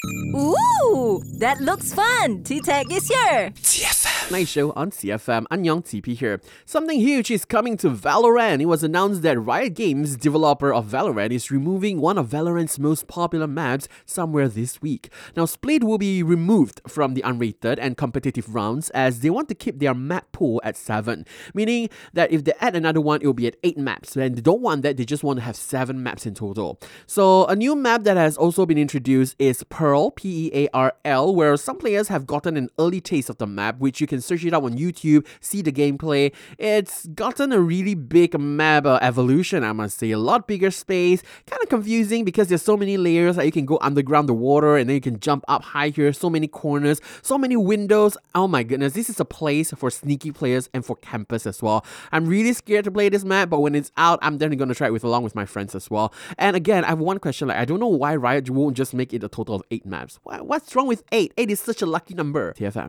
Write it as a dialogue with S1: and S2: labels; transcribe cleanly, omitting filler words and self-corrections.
S1: Ooh, that looks fun. T-Tech is here.
S2: TFM. Night show on CFM. Annyeong, TP here. Something huge is coming to Valorant. It was announced that Riot Games, developer of Valorant, is removing one of Valorant's most popular maps somewhere this week. Now, Split will be removed from the unrated and competitive rounds as they want to keep their map pool at 7, meaning that if they add another one, it will be at 8 maps. And they don't want that, they just want to have 7 maps in total. So, a new map that has also been introduced is Pearl, Pearl, where some players have gotten an early taste of the map, which you can search it up on YouTube, see the gameplay. It's gotten a really big map evolution, I must say. A lot bigger space, kind of confusing because there's so many layers that you can go underground the water and then you can jump up high here, so many corners, so many windows. Oh my goodness, this is a place for sneaky players and for campers as well. I'm really scared to play this map, but when it's out, I'm definitely going to try it along with my friends as well. And again, I have one question, I don't know why Riot won't just make it a total of 8 maps. What's wrong with 8? 8 is such a lucky number. TFM.